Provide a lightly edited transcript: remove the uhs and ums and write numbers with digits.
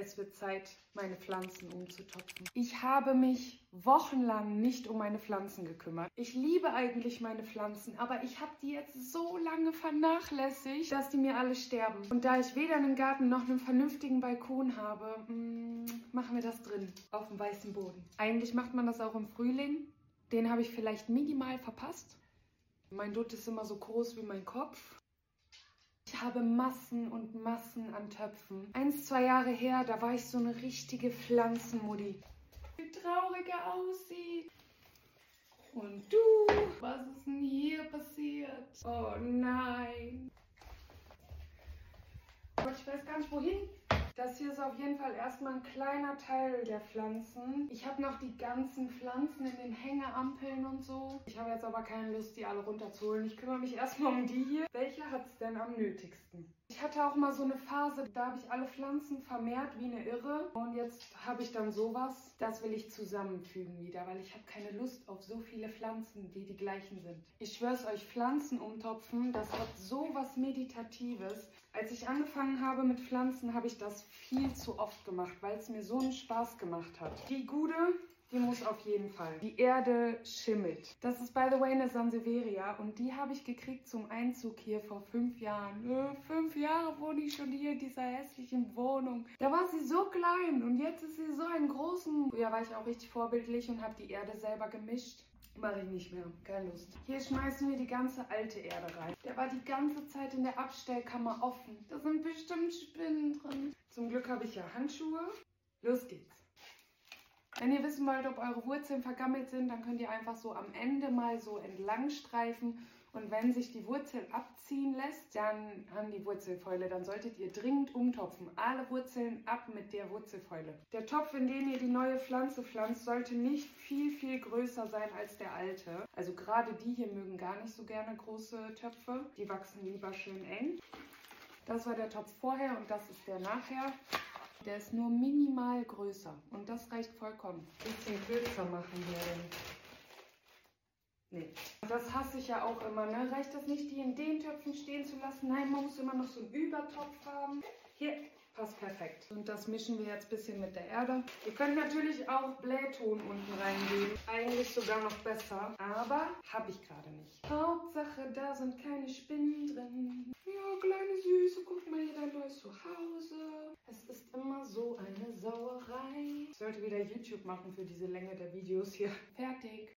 Es wird Zeit, meine Pflanzen umzutopfen. Ich habe mich wochenlang nicht um meine Pflanzen gekümmert. Ich liebe eigentlich meine Pflanzen, aber ich habe die jetzt so lange vernachlässigt, dass die mir alle sterben. Und da ich weder einen Garten noch einen vernünftigen Balkon habe, machen wir das drin, auf dem weißen Boden. Eigentlich macht man das auch im Frühling. Den habe ich vielleicht minimal verpasst. Mein Dutt ist immer so groß wie mein Kopf. Ich habe Massen und Massen an Töpfen. 1, 2 Jahre her, da war ich so eine richtige Pflanzenmutti. Wie traurig er aussieht. Und du, was ist denn hier passiert? Oh nein. Aber ich weiß gar nicht wohin. Das hier ist auf jeden Fall erstmal ein kleiner Teil der Pflanzen. Ich habe noch die ganzen Pflanzen in den Hängeampeln und so. Ich habe jetzt aber keine Lust, die alle runterzuholen. Ich kümmere mich erstmal um die hier. Welche hat es denn am nötigsten? Ich hatte auch mal so eine Phase, da habe ich alle Pflanzen vermehrt wie eine Irre. Und jetzt habe ich dann sowas. Das will ich zusammenfügen wieder, weil ich habe keine Lust auf so viele Pflanzen, die gleichen sind. Ich schwör's euch, Pflanzen umtopfen, das hat so was Meditatives. Als ich angefangen habe mit Pflanzen, habe ich das viel zu oft gemacht, weil es mir so einen Spaß gemacht hat. Die Gude, die muss auf jeden Fall. Die Erde schimmelt. Das ist by the way eine Sansevieria und die habe ich gekriegt zum Einzug hier vor 5 Jahren. 5 Jahre wohne ich schon hier in dieser hässlichen Wohnung. Da war sie so klein und jetzt ist sie so einen großen. Ja, war ich auch richtig vorbildlich und habe die Erde selber gemischt. Mache ich nicht mehr, keine Lust. Hier schmeißen wir die ganze alte Erde rein. Der war die ganze Zeit in der Abstellkammer offen. Da sind bestimmt Spinnen drin. Zum Glück habe ich ja Handschuhe. Los geht's. Wenn ihr wissen wollt, ob eure Wurzeln vergammelt sind, dann könnt ihr einfach so am Ende mal so entlang streifen. Und wenn sich die Wurzel abziehen lässt, dann haben die Wurzelfäule. Dann solltet ihr dringend umtopfen. Alle Wurzeln ab mit der Wurzelfäule. Der Topf, in den ihr die neue Pflanze pflanzt, sollte nicht viel, viel größer sein als der alte. Also gerade die hier mögen gar nicht so gerne große Töpfe. Die wachsen lieber schön eng. Das war der Topf vorher und das ist der nachher. Der ist nur minimal größer und das reicht vollkommen. Ein bisschen kürzer machen wir den. Nee. Das hasse ich ja auch immer, ne? Reicht das nicht, die in den Töpfen stehen zu lassen? Nein, man muss immer noch so einen Übertopf haben. Hier, passt perfekt. Und das mischen wir jetzt ein bisschen mit der Erde. Ihr könnt natürlich auch Blähton unten reingeben. Eigentlich sogar noch besser, aber habe ich gerade nicht. Hauptsache, da sind keine Spinnen drin. Ja, kleine Süße, guck mal hier dein neues Zuhause. Es ist immer so eine Sauerei. Ich sollte wieder YouTube machen für diese Länge der Videos hier. Fertig.